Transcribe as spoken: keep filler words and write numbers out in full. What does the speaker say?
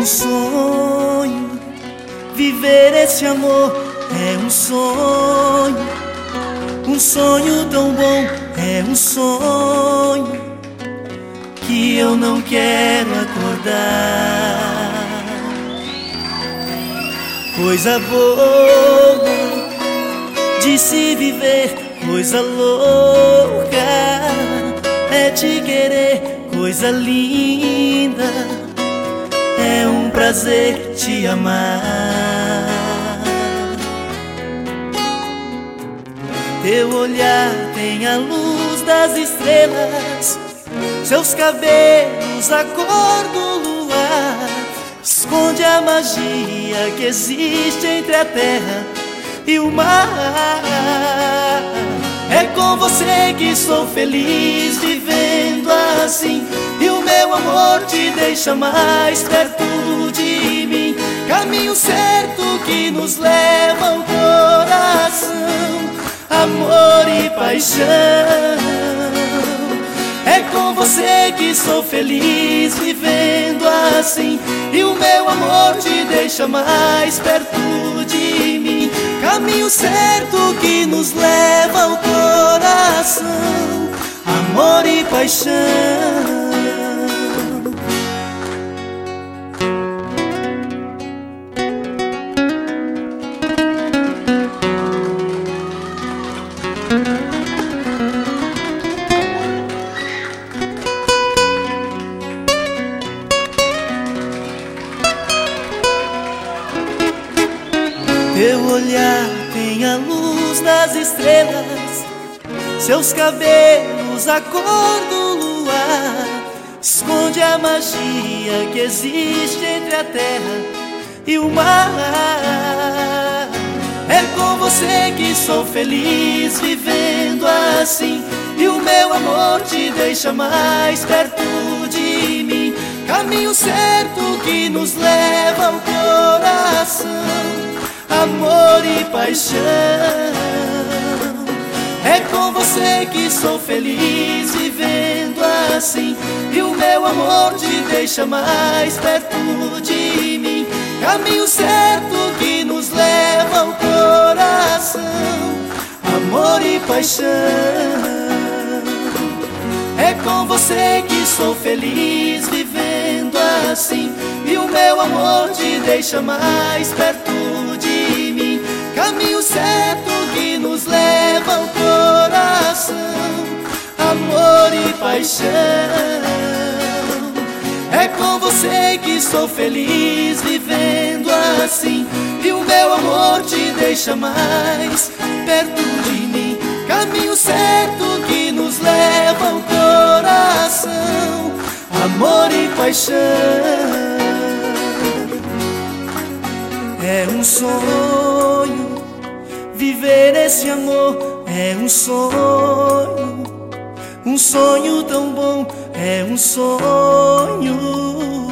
um sonho, viver esse amor é um sonho, um sonho tão bom, é um sonho que eu não quero acordar. Coisa boa de se viver, coisa louca é te querer, coisa linda, é um prazer te amar. Teu olhar tem a luz das estrelas, seus cabelos a cor do luar, esconde a magia que existe entre a terra e o mar. É com você que sou feliz vivendo assim, e o meu amor te deixa mais perto de mim. Caminho certo que nos leva ao coração, amor e paixão. É com você que sou feliz vivendo assim, e o meu amor te deixa mais perto de mim. Caminho certo que nos leva ao coração, amor e paixão. Teu olhar tem a luz das estrelas, seus cabelos a cor do luar, esconde a magia que existe entre a terra e o mar. É com você que sou feliz vivendo assim, e o meu amor te deixa mais perto de mim. Caminho certo que nos leva ao coração, amor e paixão. É com você que sou feliz vivendo assim, e o meu amor te deixa mais perto de mim. Caminho certo que nos leva ao coração, amor e paixão. É com você que sou feliz vivendo assim, e o meu amor te deixa mais perto de mim. Caminho certo que nos leva ao coração, amor e paixão. É com você que sou feliz vivendo assim, e o meu amor te deixa mais perto de mim. Caminho certo que nos leva ao coração, amor e paixão. É um sonho, viver esse amor é um sonho, um sonho tão bom, é um sonho